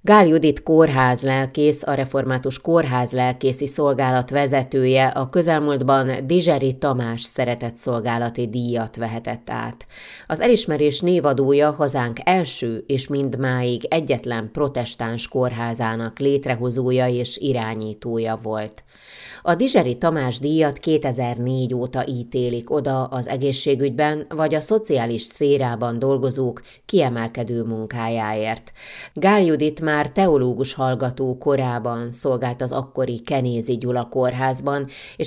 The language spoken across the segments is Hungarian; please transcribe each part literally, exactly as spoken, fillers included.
Gál Judit kórházlelkész, a Református Kórházlelkészi Szolgálat vezetője a közelmúltban Dizseri Tamás szeretetszolgálati díjat vehetett át. Az elismerés névadója hazánk első és mindmáig egyetlen protestáns kórházának létrehozója és irányítója volt. A Dizseri Tamás díjat kétezer-négy óta ítélik oda az egészségügyben vagy a szociális szférában dolgozók kiemelkedő munkájáért. Gál Judit már teológus hallgató korában szolgált az akkori Kenézi Gyula kórházban, és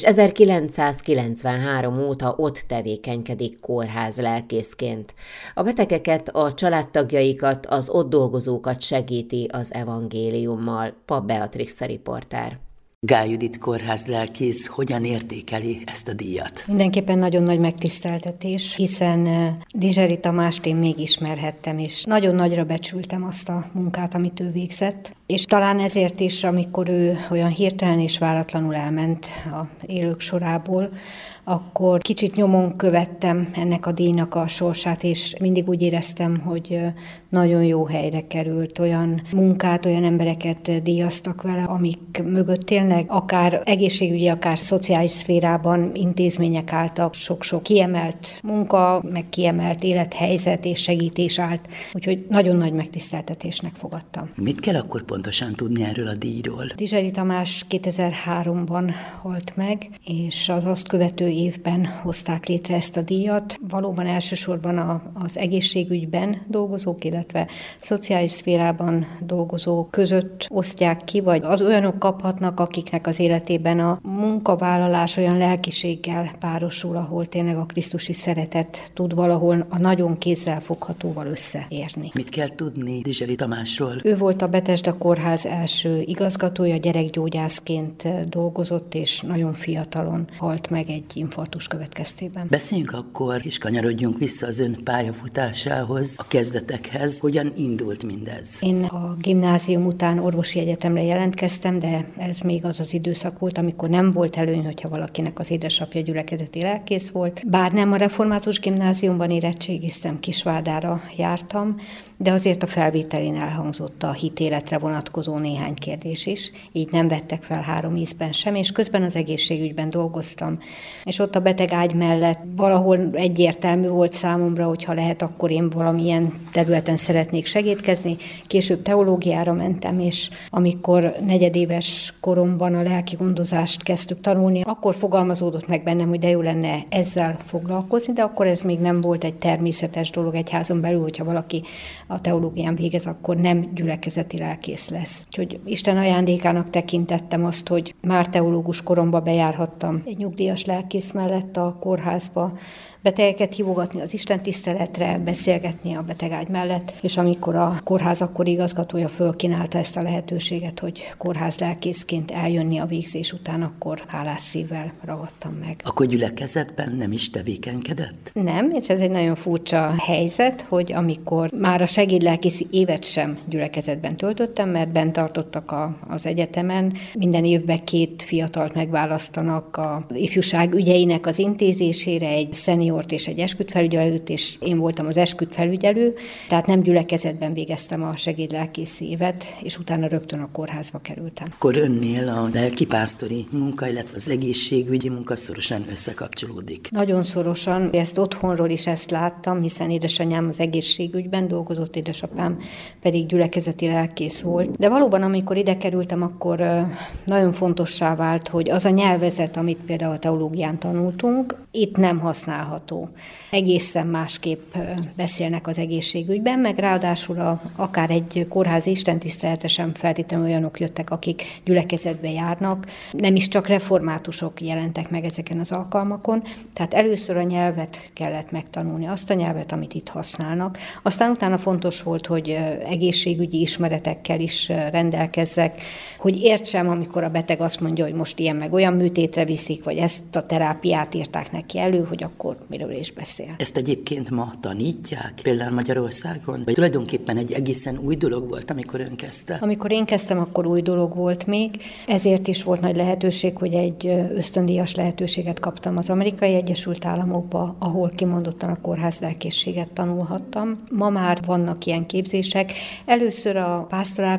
ezerkilencszázkilencvenhárom óta ott tevékenykedik kórházlelkészként. A betegeket, a családtagjaikat, az ott dolgozókat segíti az evangéliummal. Papp Beatrix a riporter. Gál Judit kórházlelkész hogyan értékeli ezt a díjat? Mindenképpen nagyon nagy megtiszteltetés, hiszen Dizseri Tamást én még ismerhettem, és nagyon nagyra becsültem azt a munkát, amit ő végzett. És talán ezért is, amikor ő olyan hirtelen és váratlanul elment az élők sorából, akkor kicsit nyomon követtem ennek a díjnak a sorsát, és mindig úgy éreztem, hogy nagyon jó helyre került. Olyan munkát, olyan embereket díjaztak vele, amik mögött tényleg akár egészségügyi, akár szociális szférában intézmények álltak, sok-sok kiemelt munka, meg kiemelt élethelyzet és segítés állt. Úgyhogy nagyon nagy megtiszteltetésnek fogadtam. Mit kell akkor pontosan tudni erről a díjról? Dizseri Tamás kétezer-háromban halt meg, és az azt követő évben hozták létre ezt a díjat. Valóban elsősorban a, az egészségügyben dolgozók, illetve szociális szférában dolgozók között osztják ki, vagy az olyanok kaphatnak, akiknek az életében a munkavállalás olyan lelkiséggel párosul, ahol tényleg a krisztusi szeretet tud valahol a nagyon kézzelfoghatóval összeérni. Mit kell tudni Dizseri Tamásról? Ő volt a Betesda Kórház első igazgatója, gyerekgyógyászként dolgozott, és nagyon fiatalon halt meg egy infarktus következtében. Beszéljünk akkor, és kanyarodjunk vissza az ön pályafutásához, a kezdetekhez. Hogyan indult mindez? Én a gimnázium után orvosi egyetemre jelentkeztem, de ez még az az időszak volt, amikor nem volt előny, hogyha valakinek az édesapja gyülekezeti lelkész volt. Bár nem a református gimnáziumban érettségiztem, Kisvárdára jártam, de azért a felvételén elhangzott a hitéletre vonatkozó néhány kérdés is, így nem vettek fel három ízben sem, és közben az egészségügyben dolgoztam. És ott a betegágy mellett valahol egyértelmű volt számomra, hogy ha lehet, akkor én valamilyen területen szeretnék segítkezni. Később teológiára mentem, és amikor negyedéves koromban a lelki gondozást kezdtük tanulni, akkor fogalmazódott meg bennem, hogy de jó lenne ezzel foglalkozni, de akkor ez még nem volt egy természetes dolog egy házon belül, hogyha valaki a teológián végez, akkor nem gyülekezeti lelkész lesz. Úgyhogy Isten ajándékának tekintettem azt, hogy már teológus koromba bejárhattam egy nyugdíjas lelkész mellett a kórházba, betegeket hívogatni az istentiszteletre, beszélgetni a betegágy mellett, és amikor a kórház akkori igazgatója fölkínálta ezt a lehetőséget, hogy kórházlelkészként eljönni a végzés után, akkor hálás szívvel ragadtam meg. Akkor gyülekezetben nem is tevékenykedett? Nem, és ez egy nagyon furcsa helyzet, hogy amikor már a segédlelkészi évet sem gyülekezetben töltöttem, mert bent tartottak a, az egyetemen, minden évben két fiatalt megválasztanak a ifjúság ügyeinek az intézésére, egy szenior és egy esküdtfelügyelőt, és én voltam az esküdtfelügyelő, tehát nem gyülekezetben végeztem a segédlelkészi évet, és utána rögtön a kórházba kerültem. Akkor önnél a lelkipásztori munka, illetve az egészségügyi munka szorosan összekapcsolódik. Nagyon szorosan, ezt otthonról is ezt láttam, hiszen édesanyám az egészségügyben dolgozott, édesapám pedig gyülekezeti lelkész volt. De valóban, amikor ide kerültem, akkor nagyon fontossá vált, hogy az a nyelvezet, amit például a teológián tanultunk, itt nem használható. Egészen másképp beszélnek az egészségügyben, meg ráadásul a, akár egy kórházi istentisztelete sem feltétlenül olyanok jöttek, akik gyülekezetbe járnak. Nem is csak reformátusok jelentek meg ezeken az alkalmakon, tehát először a nyelvet kellett megtanulni, azt a nyelvet, amit itt használnak. Aztán utána fontos volt, hogy egészségügyi ismeretekkel is rendelkezzek, hogy értsem, amikor a beteg azt mondja, hogy most ilyen meg olyan műtétre viszik, vagy ezt a terápiát írták neki elő, hogy akkor miről is beszél. Ezt egyébként ma tanítják, például Magyarországon? Vagy tulajdonképpen egy egészen új dolog volt, amikor ön kezdte? Amikor én kezdtem, akkor új dolog volt még. Ezért is volt nagy lehetőség, hogy egy ösztöndíjas lehetőséget kaptam az Amerikai Egyesült Államokba, ahol kimondottan a kórházlelkészséget tanulhattam. Ma már vannak ilyen képzések. Először a Pastoral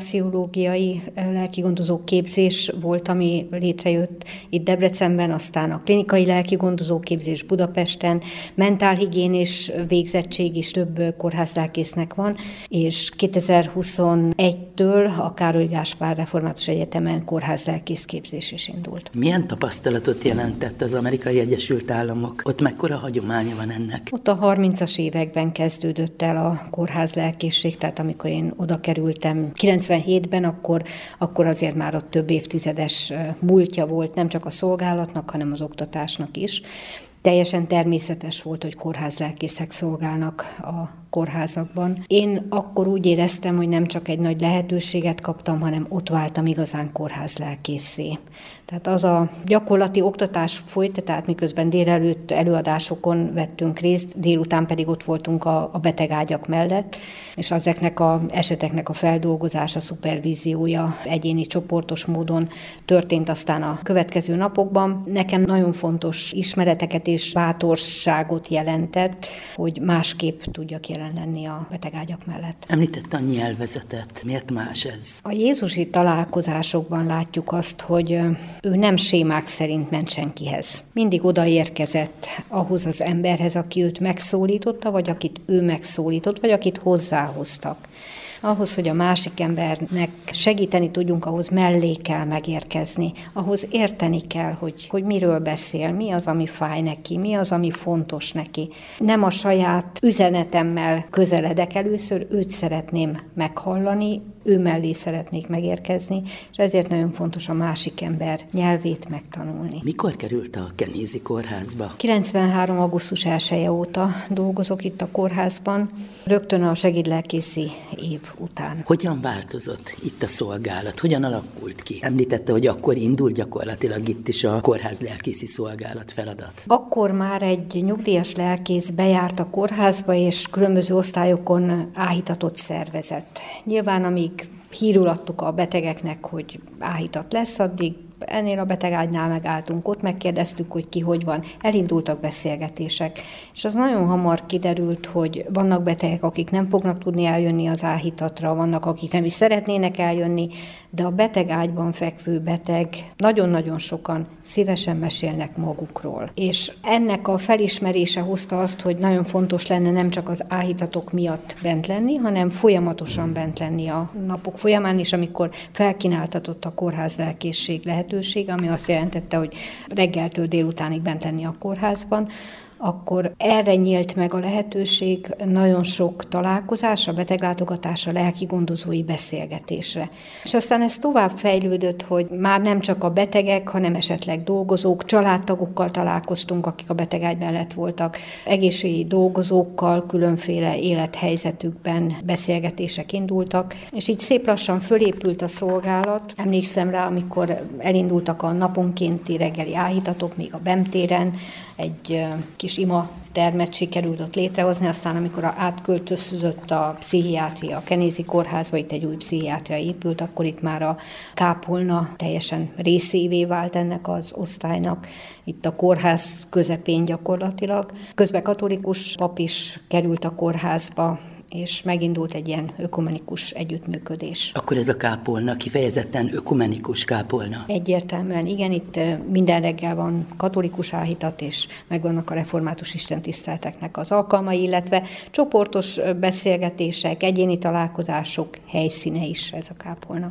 reflexiológiai lelkigondozó képzés volt, ami létrejött itt Debrecenben, aztán a klinikai lelkigondozó képzés Budapesten, mentálhigiénés végzettség is több kórházlelkésznek van, és kétezer-huszonegytől a Károly Gáspár Református Egyetemen kórházlelkész képzés is indult. Milyen tapasztalatot jelentett az Amerikai Egyesült Államok? Ott mekkora hagyománya van ennek? Ott a harmincas években kezdődött el a kórházlelkészség, tehát amikor én oda kerültem kilencvenhétben, akkor, akkor azért már ott több évtizedes múltja volt nem csak a szolgálatnak, hanem az oktatásnak is. Teljesen természetes volt, hogy kórházlelkészek szolgálnak a kórházakban. Én akkor úgy éreztem, hogy nem csak egy nagy lehetőséget kaptam, hanem ott váltam igazán kórházlelkészé. Tehát az a gyakorlati oktatás folyt, tehát miközben délelőtt előadásokon vettünk részt, délután pedig ott voltunk a, a betegágyak mellett, és ezeknek az eseteknek a feldolgozása, szupervíziója egyéni csoportos módon történt aztán a következő napokban. Nekem nagyon fontos ismereteket és bátorságot jelentett, hogy másképp tudjak jelen lenni a betegágyak mellett. Említette a nyelvezetet. Miért más ez? A jézusi találkozásokban látjuk azt, hogy ő nem sémák szerint ment senkihez. Mindig odaérkezett ahhoz az emberhez, aki őt megszólította, vagy akit ő megszólított, vagy akit hozzáhoztak. Ahhoz, hogy a másik embernek segíteni tudjunk, ahhoz mellé kell megérkezni, ahhoz érteni kell, hogy, hogy miről beszél, mi az, ami fáj neki, mi az, ami fontos neki. Nem a saját üzenetemmel közeledek először, őt szeretném meghallani, ő mellé szeretnék megérkezni, és ezért nagyon fontos a másik ember nyelvét megtanulni. Mikor került a Kenézi kórházba? kilencvenhárom. augusztus elseje óta dolgozok itt a kórházban, rögtön a segédlelkészi év után. Hogyan változott itt a szolgálat? Hogyan alakult ki? Említette, hogy akkor indult gyakorlatilag itt is a kórházlelkészi szolgálat feladat. Akkor már egy nyugdíjas lelkész bejárt a kórházba, és különböző osztályokon áhítatot szervezett. Nyilván, amíg hírul adtuk a betegeknek, hogy áhítat lesz, addig ennél a betegágynál megálltunk, ott megkérdeztük, hogy ki hogy van, elindultak beszélgetések, és az nagyon hamar kiderült, hogy vannak betegek, akik nem fognak tudni eljönni az áhítatra, vannak, akik nem is szeretnének eljönni, de a betegágyban fekvő beteg nagyon-nagyon sokan szívesen mesélnek magukról. És ennek a felismerése hozta azt, hogy nagyon fontos lenne nem csak az áhítatok miatt bent lenni, hanem folyamatosan bent lenni a napok folyamán is, amikor felkínáltatott a kórházlelkészség lehetőség, ami azt jelentette, hogy reggeltől délutánig bent lenni a kórházban, akkor erre nyílt meg a lehetőség nagyon sok találkozásra, beteglátogatásra, lelkigondozói beszélgetésre. És aztán ez tovább fejlődött, hogy már nem csak a betegek, hanem esetleg dolgozók, családtagokkal találkoztunk, akik a betegágy mellett voltak, egészségügyi dolgozókkal, különféle élethelyzetükben beszélgetések indultak, és így szép lassan fölépült a szolgálat. Emlékszem rá, amikor elindultak a naponkénti reggeli áhítatok, még a Bemtéren, egy kis ima termet sikerült ott létrehozni, aztán amikor átköltözött a pszichiátria a Kenézi kórházba, itt egy új pszichiátria épült, akkor itt már a kápolna teljesen részévé vált ennek az osztálynak, itt a kórház közepén gyakorlatilag. Közben katolikus pap is került a kórházba, és megindult egy ilyen ökumenikus együttműködés. Akkor ez a kápolna kifejezetten ökumenikus kápolna? Egyértelműen, igen, itt minden reggel van katolikus áhítat, és megvannak a református istentiszteleteknek az alkalmai, illetve csoportos beszélgetések, egyéni találkozások helyszíne is ez a kápolna.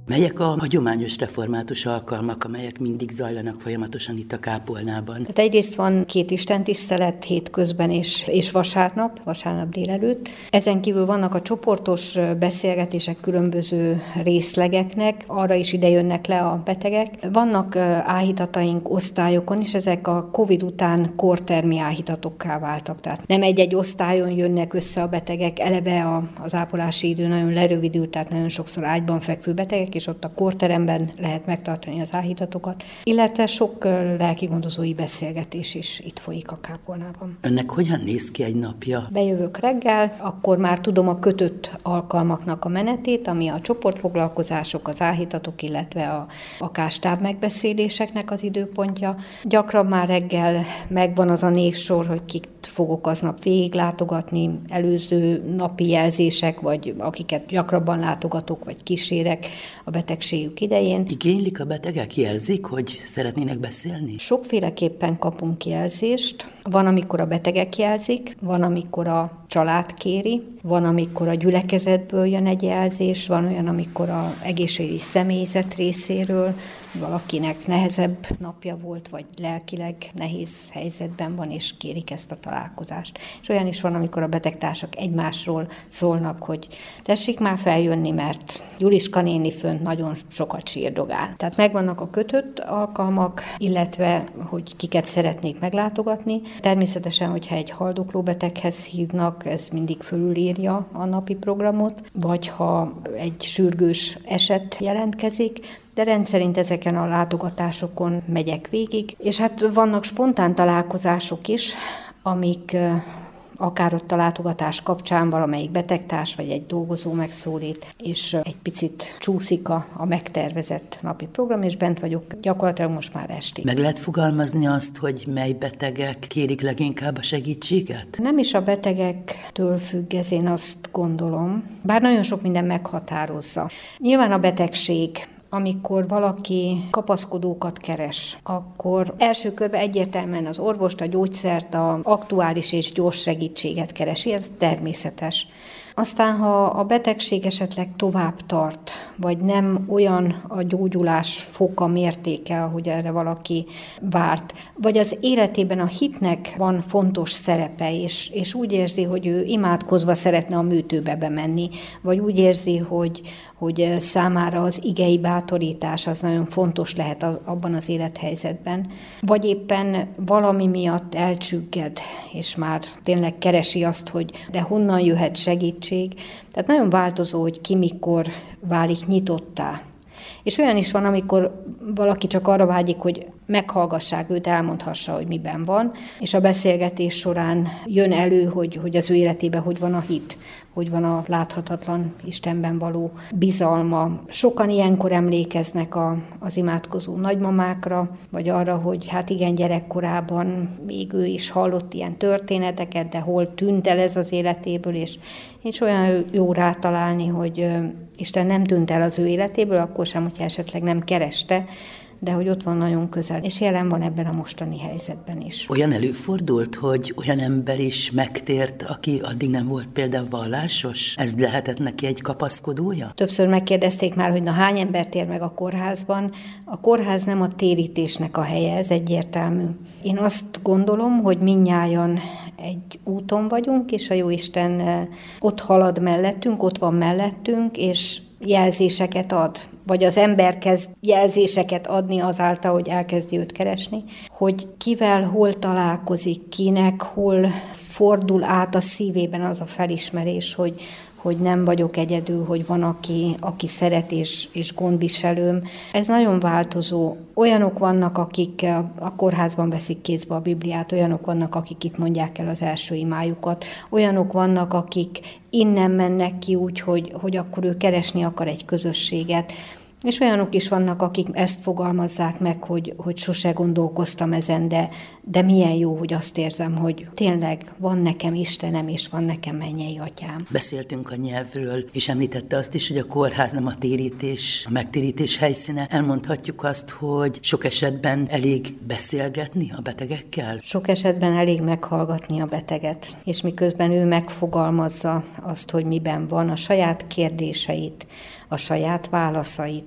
Melyek a hagyományos református alkalmak, amelyek mindig zajlanak folyamatosan itt a kápolnában? Hát egyrészt van két istentisztelet hétközben és, és vasárnap, vasárnap délelőtt. Ezen kívül vannak a csoportos beszélgetések különböző részlegeknek, arra is ide jönnek le a betegek. Vannak áhítataink osztályokon is, ezek a Covid után kortermi áhítatokká váltak. Tehát nem egy-egy osztályon jönnek össze a betegek, eleve az ápolási idő nagyon lerövidült, tehát nagyon sokszor ágyban fekvő betegek, és ott a korteremben lehet megtartani az áhítatokat, illetve sok lelki gondozói beszélgetés is itt folyik a kápolnában. Önnek hogyan néz ki egy napja? Bejövök reggel, akkor már tudom a kötött alkalmaknak a menetét, ami a csoportfoglalkozások, az áhítatok, illetve a akár stábmegbeszéléseknek az időpontja. Gyakran már reggel megvan az a névsor, hogy kik fogok aznap végiglátogatni, előző napi jelzések, vagy akiket gyakrabban látogatok, vagy kísérek a betegségük idején. Igénylik a betegek, jelzik, hogy szeretnének beszélni? Sokféleképpen kapunk jelzést. Van, amikor a betegek jelzik, van, amikor a család kéri, van, amikor a gyülekezetből jön egy jelzés, van olyan, amikor az egészségügyi személyzet részéről, valakinek nehezebb napja volt, vagy lelkileg nehéz helyzetben van, és kérik ezt a találkozást. És olyan is van, amikor a betegtársak egymásról szólnak, hogy tessék már feljönni, mert Juliska néni fönt nagyon sokat sírdogál. Tehát megvannak a kötött alkalmak, illetve, hogy kiket szeretnék meglátogatni. Természetesen, hogyha egy haldokló beteghez hívnak, ez mindig fölülírja a napi programot, vagy ha egy sürgős eset jelentkezik, de rendszerint ezeken a látogatásokon megyek végig. És hát vannak spontán találkozások is, amik akár ott a látogatás kapcsán valamelyik betegtárs vagy egy dolgozó megszólít, és egy picit csúszik a, a megtervezett napi program, és bent vagyok gyakorlatilag most már estig. Meg lehet fogalmazni azt, hogy mely betegek kérik leginkább a segítséget? Nem is a betegektől függ, ez én azt gondolom, bár nagyon sok minden meghatározza. Nyilván a betegség, amikor valaki kapaszkodókat keres, akkor első körben egyértelműen az orvost, a gyógyszert, az aktuális és gyors segítséget keresi, ez természetes. Aztán, ha a betegség esetleg tovább tart, vagy nem olyan a gyógyulás foka, mértéke, ahogy erre valaki várt, vagy az életében a hitnek van fontos szerepe, és, és úgy érzi, hogy ő imádkozva szeretne a műtőbe bemenni, vagy úgy érzi, hogy, hogy számára az igei bátorítás az nagyon fontos lehet abban az élethelyzetben, vagy éppen valami miatt elcsügged, és már tényleg keresi azt, hogy de honnan jöhet segítség. Tehát nagyon változó, hogy ki mikor válik nyitottá. És olyan is van, amikor valaki csak arra vágyik, hogy meghallgassák őt, elmondhassa, hogy miben van, és a beszélgetés során jön elő, hogy, hogy az ő életében hogy van a hit, hogy van a láthatatlan Istenben való bizalma. Sokan ilyenkor emlékeznek a, az imádkozó nagymamákra, vagy arra, hogy hát igen, gyerekkorában még ő is hallott ilyen történeteket, de hol tűnt el ez az életéből, és, és olyan jó rátalálni, hogy Isten nem tűnt el az ő életéből, akkor sem, hogyha esetleg nem kereste, de hogy ott van nagyon közel, és jelen van ebben a mostani helyzetben is. Olyan előfordult, hogy olyan ember is megtért, aki addig nem volt például vallásos? Ez lehetett neki egy kapaszkodója? Többször megkérdezték már, hogy na hány ember tér meg a kórházban. A kórház nem a térítésnek a helye, ez egyértelmű. Én azt gondolom, hogy mindnyájan egy úton vagyunk, és a Jóisten ott halad mellettünk, ott van mellettünk, és jelzéseket ad, vagy az ember kezd jelzéseket adni azáltal, hogy elkezdi őt keresni, hogy kivel hol találkozik, kinek hol fordul át a szívében az a felismerés, hogy, hogy nem vagyok egyedül, hogy van, aki, aki szeret és, és gondviselőm. Ez nagyon változó. Olyanok vannak, akik a kórházban veszik kézbe a Bibliát, olyanok vannak, akik itt mondják el az első imájukat, olyanok vannak, akik innen mennek ki úgy, hogy, hogy akkor ő keresni akar egy közösséget. És olyanok is vannak, akik ezt fogalmazzák meg, hogy, hogy sose gondolkoztam ezen, de, de milyen jó, hogy azt érzem, hogy tényleg van nekem Istenem, és van nekem mennyei atyám. Beszéltünk a nyelvről, és említette azt is, hogy a kórház nem a térítés, a megtérítés helyszíne. Elmondhatjuk azt, hogy sok esetben elég beszélgetni a betegekkel? Sok esetben elég meghallgatni a beteget, és miközben ő megfogalmazza azt, hogy miben van, a saját kérdéseit, a saját válaszait,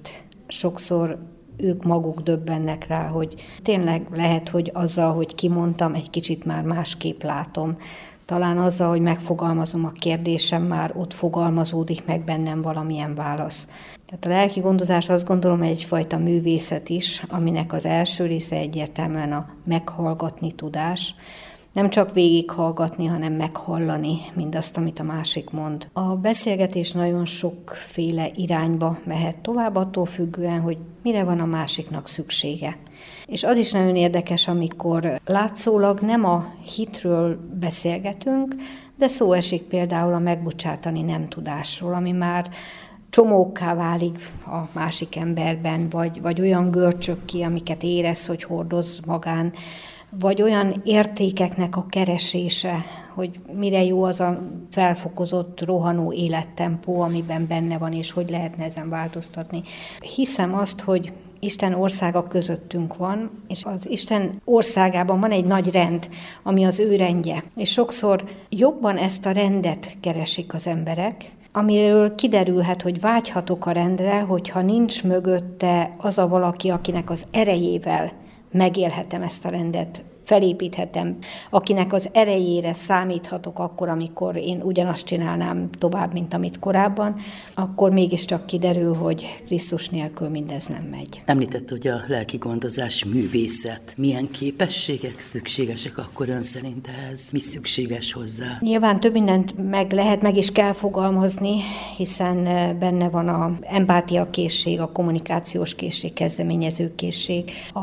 sokszor ők maguk döbbennek rá, hogy tényleg lehet, hogy azzal, hogy kimondtam, egy kicsit már másképp látom. Talán azzal, hogy megfogalmazom a kérdésem, már ott fogalmazódik meg bennem valamilyen válasz. Tehát a lelki gondozás azt gondolom egyfajta művészet is, aminek az első része egyértelműen a meghallgatni tudás. Nem csak végighallgatni, hanem meghallani mindazt, amit a másik mond. A beszélgetés nagyon sokféle irányba mehet tovább, attól függően, hogy mire van a másiknak szüksége. És az is nagyon érdekes, amikor látszólag nem a hitről beszélgetünk, de szó esik például a megbocsátani nem tudásról, ami már csomókká válik a másik emberben, vagy, vagy olyan görcsök ki, amiket érez, hogy hordoz magán, vagy olyan értékeknek a keresése, hogy mire jó az a felfokozott, rohanó élettempó, amiben benne van, és hogy lehetne ezen változtatni. Hiszem azt, hogy Isten országa közöttünk van, és az Isten országában van egy nagy rend, ami az ő rendje. És sokszor jobban ezt a rendet keresik az emberek, amiről kiderülhet, hogy vágyhatok a rendre, hogyha nincs mögötte az a valaki, akinek az erejével megélhetem ezt a rendet, felépíthetem, akinek az erejére számíthatok akkor, amikor én ugyanazt csinálnám tovább, mint amit korábban, akkor mégiscsak kiderül, hogy Krisztus nélkül mindez nem megy. Említett, hogy a lelki gondozás művészet. Milyen képességek szükségesek akkor ön szerint ehhez? Mi szükséges hozzá? Nyilván több mindent meg lehet, meg is kell fogalmazni, hiszen benne van az empátia készség, a kommunikációs készség, kezdeményező készség, a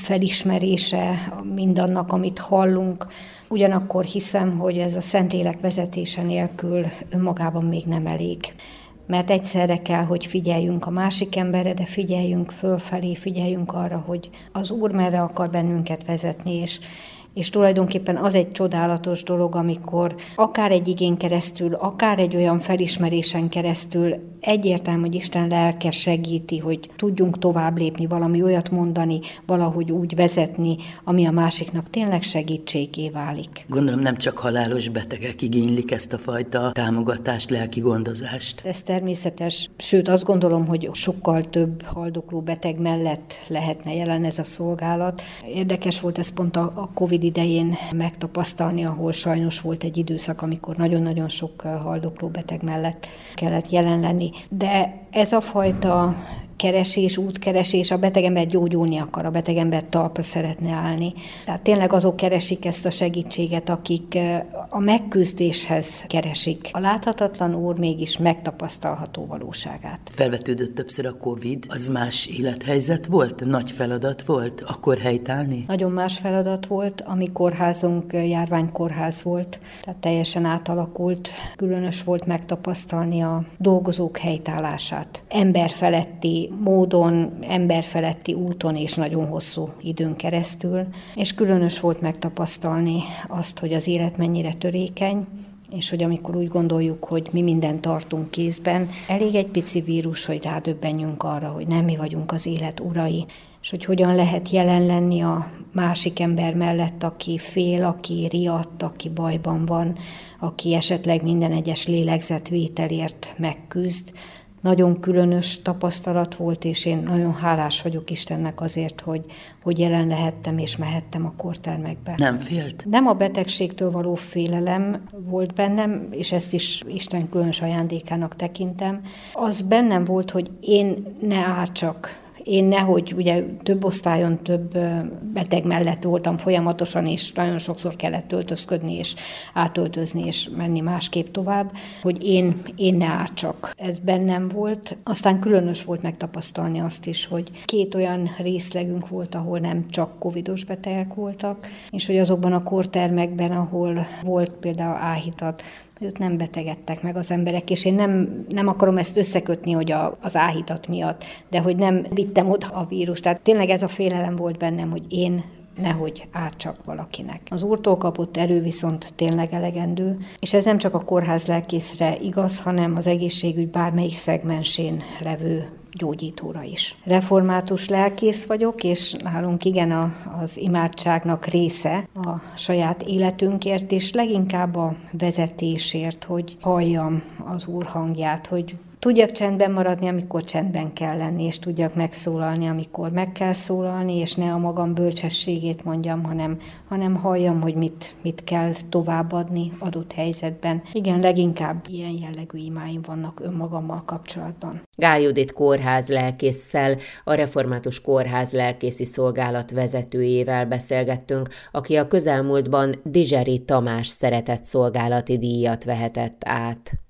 felismerése, mindannak, amit hallunk. Ugyanakkor hiszem, hogy ez a Szentlélek vezetése nélkül önmagában még nem elég. Mert egyszerre kell, hogy figyeljünk a másik emberre, de figyeljünk fölfelé, figyeljünk arra, hogy az Úr merre akar bennünket vezetni, és És tulajdonképpen az egy csodálatos dolog, amikor akár egy igén keresztül, akár egy olyan felismerésen keresztül egyértelmű, hogy Isten lelke segíti, hogy tudjunk tovább lépni, valami olyat mondani, valahogy úgy vezetni, ami a másiknak tényleg segítségé válik. Gondolom nem csak halálos betegek igénylik ezt a fajta támogatást, lelki gondozást. Ez természetes, sőt azt gondolom, hogy sokkal több haldokló beteg mellett lehetne jelen ez a szolgálat. Érdekes volt ez pont a Covid idején megtapasztalni, ahol sajnos volt egy időszak, amikor nagyon-nagyon sok haldokló beteg mellett kellett jelen lenni. De ez a fajta keresés, útkeresés, a betegember gyógyulni akar, a betegember talpra szeretne állni. Tehát tényleg azok keresik ezt a segítséget, akik a megküzdéshez keresik. A láthatatlan Úr mégis megtapasztalható valóságát. Felvetődött többször a Covid, az más élethelyzet volt? Nagy feladat volt akkor helytállni? Nagyon más feladat volt, a mi kórházunk járványkórház volt, tehát teljesen átalakult. Különös volt megtapasztalni a dolgozók helytállását. Emberfeletti módon, emberfeletti úton és nagyon hosszú időn keresztül, és különös volt megtapasztalni azt, hogy az élet mennyire törékeny, és hogy amikor úgy gondoljuk, hogy mi mindent tartunk kézben, elég egy pici vírus, hogy rádöbbenjünk arra, hogy nem mi vagyunk az élet urai, és hogy hogyan lehet jelen lenni a másik ember mellett, aki fél, aki riadt, aki bajban van, aki esetleg minden egyes lélegzetvételért megküzd. Nagyon különös tapasztalat volt, és én nagyon hálás vagyok Istennek azért, hogy, hogy jelen lehettem és mehettem a kórtermekbe. Nem félt? Nem a betegségtől való félelem volt bennem, és ezt is Isten különös ajándékának tekintem. Az bennem volt, hogy én ne ártsak. Én nehogy, ugye több osztályon, több beteg mellett voltam folyamatosan, és nagyon sokszor kellett öltözködni, és átöltözni, és menni másképp tovább, hogy én, én ne ártsak. Ez bennem volt. Aztán különös volt megtapasztalni azt is, hogy két olyan részlegünk volt, ahol nem csak covidos betegek voltak, és hogy azokban a kórtermekben, ahol volt például áhítat, őt nem betegedtek meg az emberek, és én nem, nem akarom ezt összekötni, hogy a, az áhítat miatt, de hogy nem vittem oda a vírust. Tehát tényleg ez a félelem volt bennem, hogy én nehogy ártsak valakinek. Az Úrtól kapott erő viszont tényleg elegendő, és ez nem csak a kórház lelkészre igaz, hanem az egészségügy bármelyik szegmensén levő gyógyítóra is. Református lelkész vagyok, és nálunk igen a, az imádságnak része a saját életünkért, és leginkább a vezetésért, hogy halljam az Úr hangját, hogy tudjak csendben maradni, amikor csendben kell lenni, és tudjak megszólalni, amikor meg kell szólalni, és ne a magam bölcsességét mondjam, hanem, hanem halljam, hogy mit, mit kell továbbadni adott helyzetben. Igen, leginkább ilyen jellegű imáim vannak önmagammal kapcsolatban. Gál Judit kórház lelkésszel, a Református Kórház lelkészi szolgálat vezetőjével beszélgettünk, aki a közelmúltban Dizseri Tamás szeretett szolgálati díjat vehetett át.